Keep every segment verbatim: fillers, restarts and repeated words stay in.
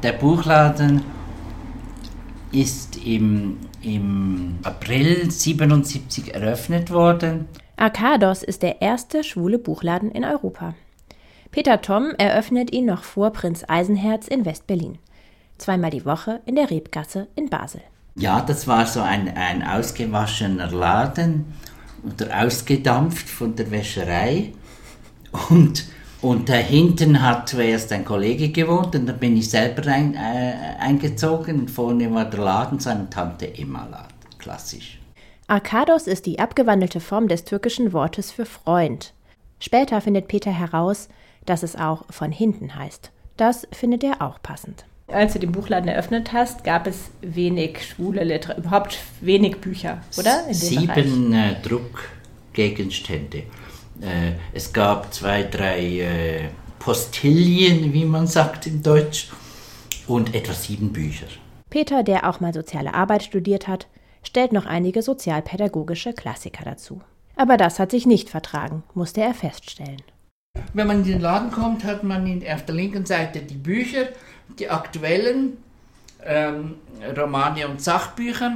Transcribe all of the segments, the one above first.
Der Buchladen ist im, im April siebenundsiebzig eröffnet worden. Arkados ist der erste schwule Buchladen in Europa. Peter Thom eröffnet ihn noch vor Prinz Eisenherz in West-Berlin. Zweimal die Woche in der Rebgasse in Basel. Ja, das war so ein, ein ausgewaschener Laden oder ausgedampft von der Wäscherei. Und, und da hinten hat zuerst ein Kollege gewohnt und da bin ich selber ein, äh, eingezogen. Und vorne war der Laden, so ein Tante-Emma-Laden, klassisch. Arkados ist die abgewandelte Form des türkischen Wortes für Freund. Später findet Peter heraus, dass es auch von hinten heißt. Das findet er auch passend. Als du den Buchladen eröffnet hast, gab es wenig schwule Literatur, überhaupt wenig Bücher, oder? In dem Sieben äh, Druckgegenstände. Äh, es gab zwei, drei äh, Postillen, wie man sagt in Deutsch, und etwa sieben Bücher. Peter, der auch mal soziale Arbeit studiert hat, stellt noch einige sozialpädagogische Klassiker dazu. Aber das hat sich nicht vertragen, musste er feststellen. Wenn man in den Laden kommt, hat man auf der linken Seite die Bücher, die aktuellen ähm, Romane und Sachbücher.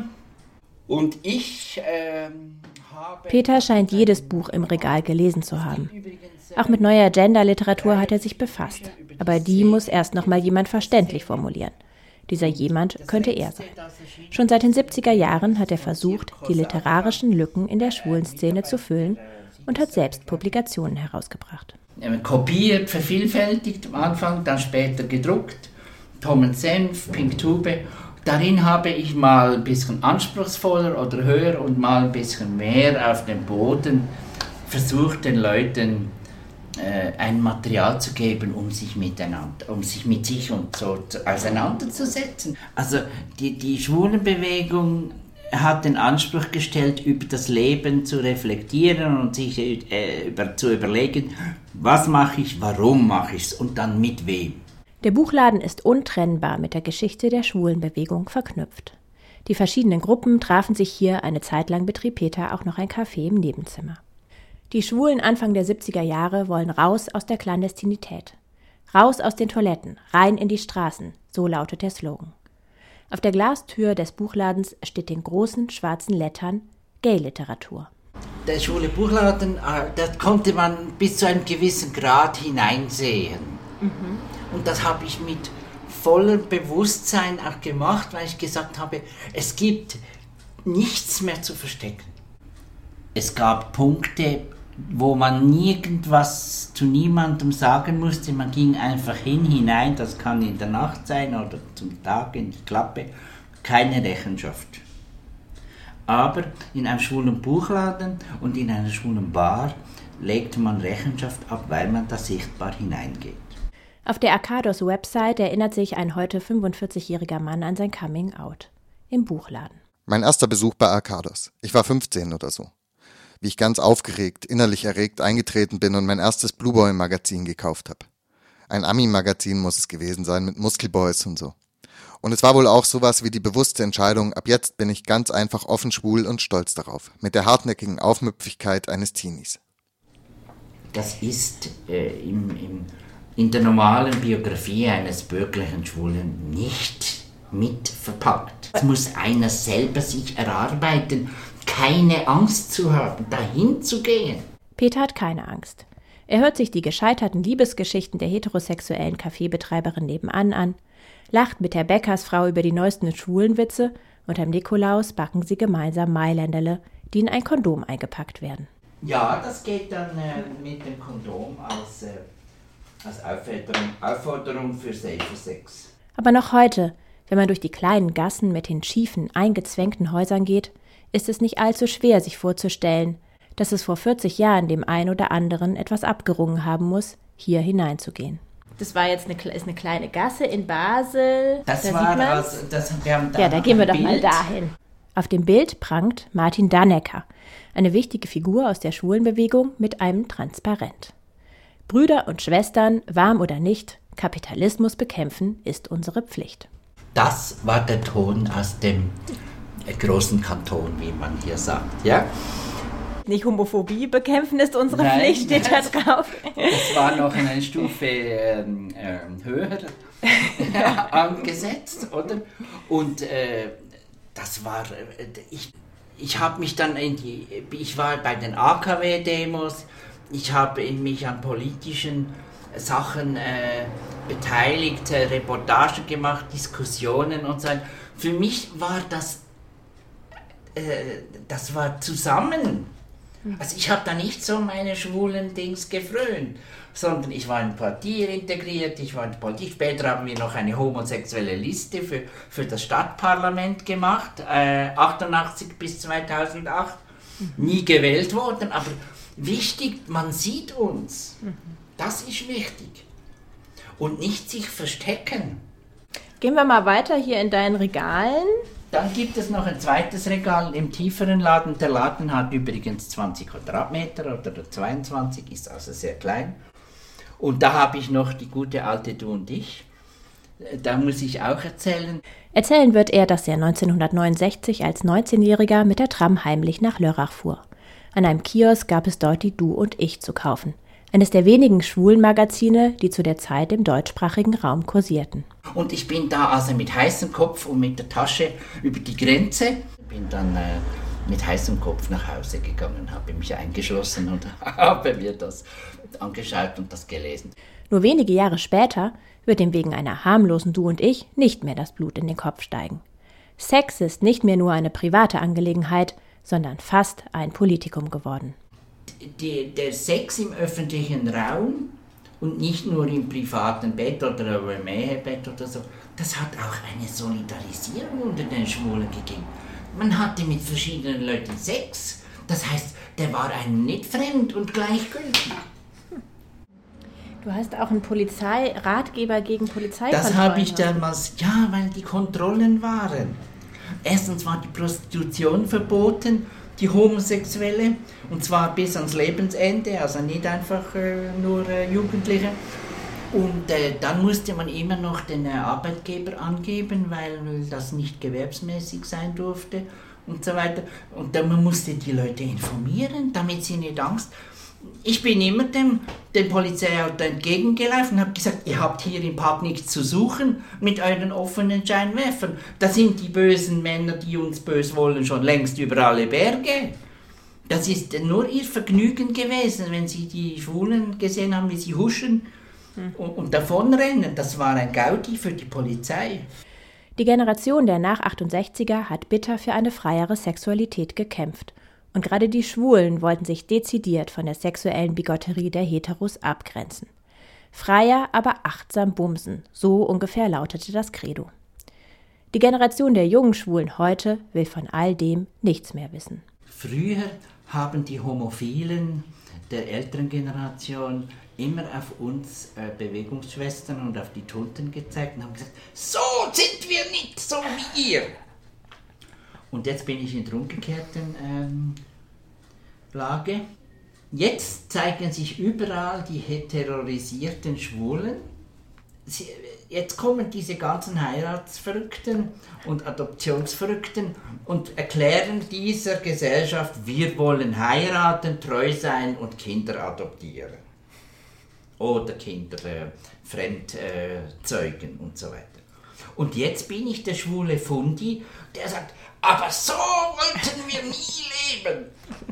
Und ich ähm, habe... Peter scheint jedes Buch im Regal gelesen zu haben. Auch mit neuer Genderliteratur hat er sich befasst. Aber die muss erst noch mal jemand verständlich formulieren. Dieser jemand könnte er sein. Schon seit den siebziger Jahren hat er versucht, die literarischen Lücken in der schwulen Szene zu füllen und hat selbst Publikationen herausgebracht. Kopiert, vervielfältigt am Anfang, dann später gedruckt. Tom und Senf, Pink Tube. Darin habe ich mal ein bisschen anspruchsvoller oder höher und mal ein bisschen mehr auf dem Boden versucht, den Leuten äh, ein Material zu geben, um sich miteinander, um sich mit sich und so zu, auseinanderzusetzen. Also die, die Schwulenbewegung hat den Anspruch gestellt, über das Leben zu reflektieren und sich äh, über, zu überlegen, was mache ich, warum mache ich es und dann mit wem. Der Buchladen ist untrennbar mit der Geschichte der Schwulenbewegung verknüpft. Die verschiedenen Gruppen trafen sich hier, eine Zeit lang betrieb Peter auch noch ein Café im Nebenzimmer. Die Schwulen Anfang der siebziger Jahre wollen raus aus der Klandestinität. Raus aus den Toiletten, rein in die Straßen, so lautet der Slogan. Auf der Glastür des Buchladens steht in großen schwarzen Lettern Gay-Literatur. Der schwule Buchladen, da konnte man bis zu einem gewissen Grad hineinsehen. Mhm. Und das habe ich mit vollem Bewusstsein auch gemacht, weil ich gesagt habe, es gibt nichts mehr zu verstecken. Es gab Punkte, wo man nirgendwas zu niemandem sagen musste. Man ging einfach hin, hinein, das kann in der Nacht sein oder zum Tag in die Klappe, keine Rechenschaft. Aber in einem schwulen Buchladen und in einer schwulen Bar legt man Rechenschaft ab, weil man da sichtbar hineingeht. Auf der Arkados-Website erinnert sich ein heute fünfundvierzigjähriger Mann an sein Coming-out im Buchladen. Mein erster Besuch bei Arkados. Ich war fünfzehn oder so. Wie ich ganz aufgeregt, innerlich erregt eingetreten bin und mein erstes Blue Boy-Magazin gekauft habe. Ein Ami-Magazin muss es gewesen sein, mit Muskelboys und so. Und es war wohl auch sowas wie die bewusste Entscheidung, ab jetzt bin ich ganz einfach offen schwul und stolz darauf, mit der hartnäckigen Aufmüpfigkeit eines Teenies. Das ist äh, im, im, in der normalen Biografie eines bürgerlichen Schwulen nicht mit verpackt. Es muss einer selber sich erarbeiten, keine Angst zu haben, dahin zu gehen. Peter hat keine Angst. Er hört sich die gescheiterten Liebesgeschichten der heterosexuellen Kaffeebetreiberin nebenan an, lacht mit der Bäckersfrau über die neuesten Schwulenwitze und am Nikolaus backen sie gemeinsam Mailänderle, die in ein Kondom eingepackt werden. Ja, das geht dann äh, mit dem Kondom als, äh, als Aufforderung, Aufforderung für Safer Sex. Aber noch heute, wenn man durch die kleinen Gassen mit den schiefen, eingezwängten Häusern geht, ist es nicht allzu schwer, sich vorzustellen, dass es vor vierzig Jahren dem einen oder anderen etwas abgerungen haben muss, hier hineinzugehen. Das war jetzt eine, ist eine kleine Gasse in Basel. Das da war also, das, wir haben da Ja, da gehen wir doch Bild. mal dahin. Auf dem Bild prangt Martin Dannecker, eine wichtige Figur aus der Schwulenbewegung mit einem Transparent. Brüder und Schwestern, warm oder nicht, Kapitalismus bekämpfen ist unsere Pflicht. Das war der Ton aus dem großen Kanton, wie man hier sagt, ja? Nicht Homophobie bekämpfen ist unsere Nein, Pflicht, steht da drauf. Das war noch eine Stufe ähm, äh, höher. angesetzt, oder? Und äh, das war, äh, ich, ich habe mich dann in die, ich war bei den A K W-Demos, ich habe mich an politischen Sachen äh, beteiligt, äh, Reportagen gemacht, Diskussionen und so weiter. Für mich war das, äh, das war zusammen. Also ich habe da nicht so meine schwulen Dings gefrönt, sondern ich war in Partie integriert, ich war in Politik. Später haben wir noch eine homosexuelle Liste für, für das Stadtparlament gemacht, äh, achtundachtzig bis zweitausendacht, nie gewählt worden, aber wichtig, man sieht uns, das ist wichtig und nicht sich verstecken. Gehen wir mal weiter hier in deinen Regalen. Dann gibt es noch ein zweites Regal im tieferen Laden. Der Laden hat übrigens zwanzig Quadratmeter oder zweiundzwanzig, ist also sehr klein. Und da habe ich noch die gute alte Du und ich. Da muss ich auch erzählen. Erzählen wird er, dass er neunzehnhundertneunundsechzig als neunzehnjähriger mit der Tram heimlich nach Lörrach fuhr. An einem Kiosk gab es dort die Du und ich zu kaufen. Eines der wenigen schwulen Magazine, die zu der Zeit im deutschsprachigen Raum kursierten. Und ich bin da also mit heißem Kopf und mit der Tasche über die Grenze, bin dann äh, mit heißem Kopf nach Hause gegangen, habe mich eingeschlossen und habe mir das angeschaut und das gelesen. Nur wenige Jahre später wird ihm wegen einer harmlosen Du und ich nicht mehr das Blut in den Kopf steigen. Sex ist nicht mehr nur eine private Angelegenheit, sondern fast ein Politikum geworden. Die, der Sex im öffentlichen Raum und nicht nur im privaten Bett oder im Ehebett oder so, das hat auch eine Solidarisierung unter den Schwulen gegeben. Man hatte mit verschiedenen Leuten Sex, das heißt, der war einem nicht fremd und gleichgültig. Du hast auch einen Polizeiratgeber gegen Polizeikontrollen. Das habe ich damals, ja, weil die Kontrollen waren. Erstens war die Prostitution verboten, die Homosexuelle, und zwar bis ans Lebensende, also nicht einfach äh, nur äh, Jugendliche. Und äh, dann musste man immer noch den äh, Arbeitgeber angeben, weil das nicht gewerbsmäßig sein durfte und so weiter. Und dann man musste die Leute informieren, damit sie nicht Angst. Ich bin immer dem, dem Polizeiauto entgegengelaufen und habe gesagt, ihr habt hier im Park nichts zu suchen mit euren offenen Scheinwerfern. Da sind die bösen Männer, die uns bös wollen, schon längst über alle Berge. Das ist nur ihr Vergnügen gewesen, wenn sie die Schwulen gesehen haben, wie sie huschen hm. und, und davonrennen. Das war ein Gaudi für die Polizei. Die Generation der Nach-achtundsechziger hat bitter für eine freiere Sexualität gekämpft. Und gerade die Schwulen wollten sich dezidiert von der sexuellen Bigotterie der Heteros abgrenzen. Freier, aber achtsam bumsen, so ungefähr lautete das Credo. Die Generation der jungen Schwulen heute will von all dem nichts mehr wissen. Früher haben die Homophilen der älteren Generation immer auf uns äh, Bewegungsschwestern und auf die Toten gezeigt und haben gesagt, so sind wir nicht, so wie ihr. Und jetzt bin ich in der umgekehrten ähm, Lage. Jetzt zeigen sich überall die heterorisierten Schwulen. Sie, jetzt kommen diese ganzen Heiratsverrückten und Adoptionsverrückten und erklären dieser Gesellschaft, wir wollen heiraten, treu sein und Kinder adoptieren. Oder Kinder äh, fremd äh, zeugen und so weiter. Und jetzt bin ich der schwule Fundi, der sagt, aber so wollten wir nie leben.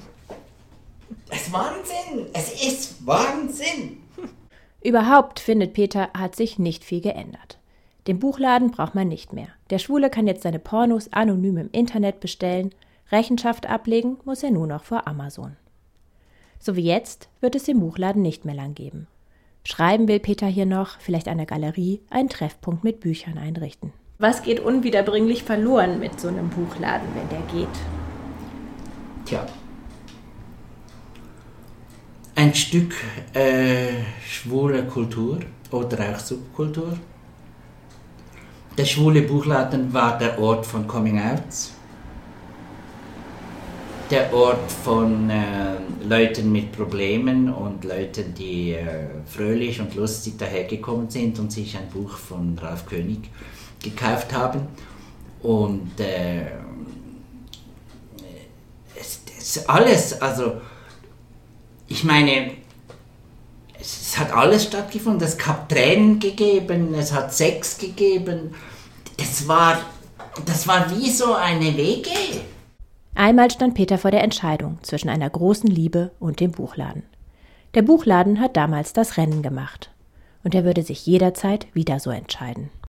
Es ist Wahnsinn, es ist Wahnsinn. Überhaupt, findet Peter, hat sich nicht viel geändert. Den Buchladen braucht man nicht mehr. Der Schwule kann jetzt seine Pornos anonym im Internet bestellen. Rechenschaft ablegen muss er nur noch vor Amazon. So wie jetzt wird es den Buchladen nicht mehr lang geben. Schreiben will Peter hier noch, vielleicht an der Galerie, einen Treffpunkt mit Büchern einrichten. Was geht unwiederbringlich verloren mit so einem Buchladen, wenn der geht? Tja, ein Stück äh, schwule Kultur oder auch Subkultur. Der schwule Buchladen war der Ort von Coming-Outs, der Ort von äh, Leuten mit Problemen und Leuten, die äh, fröhlich und lustig dahergekommen sind und sich ein Buch von Ralf König gekauft haben. Und äh, es, es alles, also ich meine, es hat alles stattgefunden. Es hat Tränen gegeben, es hat Sex gegeben. Das war, das war wie so eine W G. Einmal stand Peter vor der Entscheidung zwischen einer großen Liebe und dem Buchladen. Der Buchladen hat damals das Rennen gemacht. Und er würde sich jederzeit wieder so entscheiden.